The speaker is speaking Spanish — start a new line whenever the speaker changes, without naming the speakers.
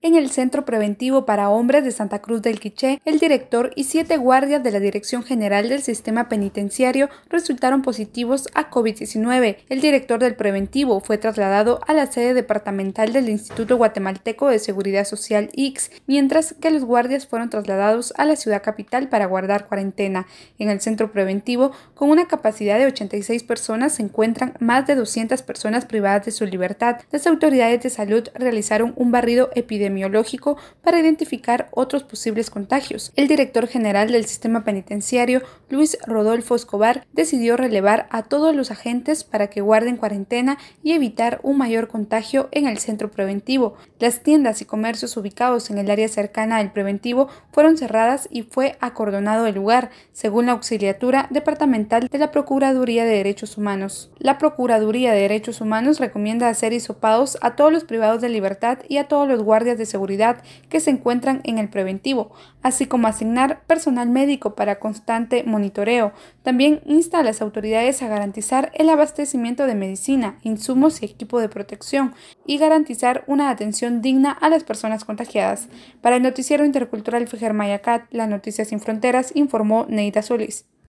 En el Centro Preventivo para Hombres de Santa Cruz del Quiché, el director y 7 guardias de la Dirección General del Sistema Penitenciario resultaron positivos a COVID-19. El director del preventivo fue trasladado a la sede departamental del Instituto Guatemalteco de Seguridad Social ICS, mientras que los guardias fueron trasladados a la ciudad capital para guardar cuarentena. En el centro preventivo, con una capacidad de 86 personas, se encuentran más de 200 personas privadas de su libertad. Las autoridades de salud realizaron un barrido epidemiológico para identificar otros posibles contagios. El director general del sistema penitenciario, Luis Rodolfo Escobar, decidió relevar a todos los agentes para que guarden cuarentena y evitar un mayor contagio en el centro preventivo. Las tiendas y comercios ubicados en el área cercana al preventivo fueron cerradas y fue acordonado el lugar, según la Auxiliatura Departamental de la Procuraduría de Derechos Humanos. La Procuraduría de Derechos Humanos recomienda hacer hisopados a todos los privados de libertad y a todos los guardias de seguridad que se encuentran en el preventivo, así como asignar personal médico para constante monitoreo. También insta a las autoridades a garantizar el abastecimiento de medicina, insumos y equipo de protección y garantizar una atención digna a las personas contagiadas. Para el noticiero intercultural Fijermayacat, las Noticias Sin Fronteras, informó Neida Solís.